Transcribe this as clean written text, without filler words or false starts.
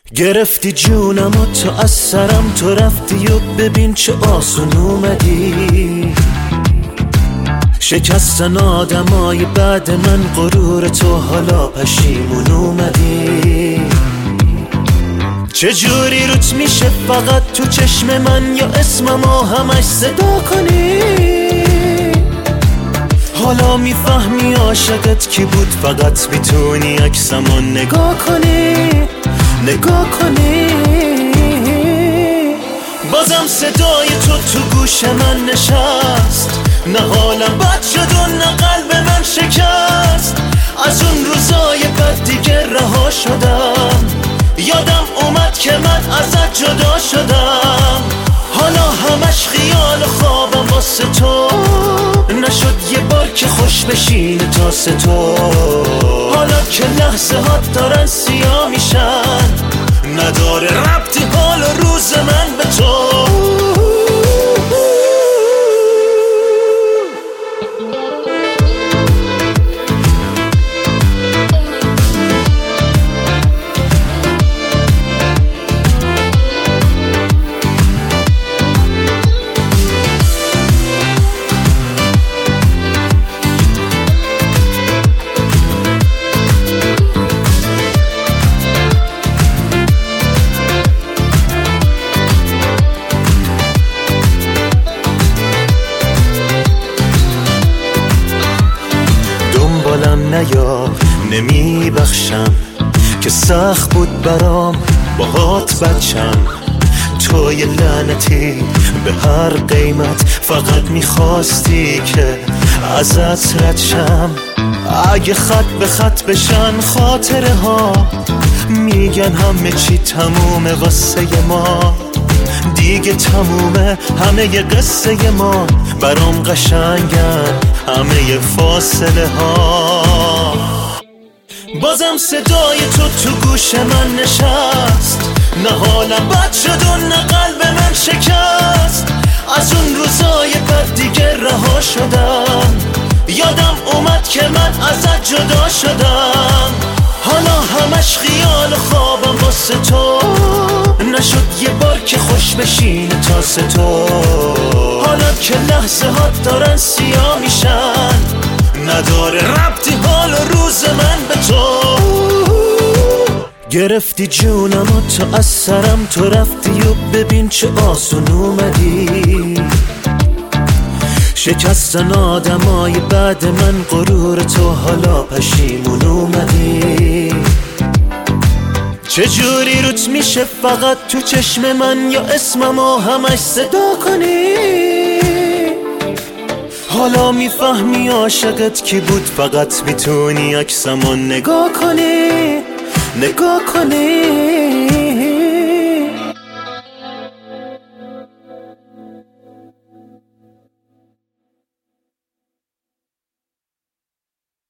گرفتی جونم و تو از سرم تو رفتی و ببین چه آسون اومدی. شکستن آدمای بعد من غرور تو حالا پشیمون اومدی. چجوری روت میشه فقط تو چشم من یا اسممو همش صدا کنی؟ حالا میفهمی عاشقت کی بود، فقط میتونی عکسمو نگاه کنی. بازم صدای تو گوش من نشست، نه حالم بد شد و نه قلب من شکست. از اون روزای بد دیگه رها شدم، یادم اومد که من ازت جدا شدم. حالا همش خیال و خوابم واسه تو، نشد یه بار که خوش بشینه تاسه تو. حالا که لحظه هات دارن سیاه میشن، نداره ربطی حال و روز من به تو. نیا نمی بخشم که سخت بود برام باهات بچم. توی لعنتی به هر قیمت فقط میخواستی که ازت رد شم. اگه خط به خط بشن خاطره ها، میگن همه چی تمومه واسه ما. دیگه تمومه همه ی قصه ما، برام قشنگن همه فاصله ها. بازم صدای تو گوش من نشست، نه حالم بد شد و نه قلب من شکست. از اون روزای بد دیگه رها شدم، یادم اومد که من ازت جدا شدم. حالا همش خیال و خوابم واسه تو، نشد یه بار که خوش بشینه تاسه تو. حالا که لحظه هات دارن سیاه میشن، نداره ربطی حال و روز من به تو. گرفتی جونم و تو از سرم تو رفتی و ببین چه آسون اومدی. شکستن آدمای بعد من غرور تو حالا پشیمون اومدی. چجوری روت میشه فقط تو چشم من یا اسممو همش صدا کنی؟ حالا میفهمی عاشقت کی بود، فقط میتونی عکسمو نگاه کنی.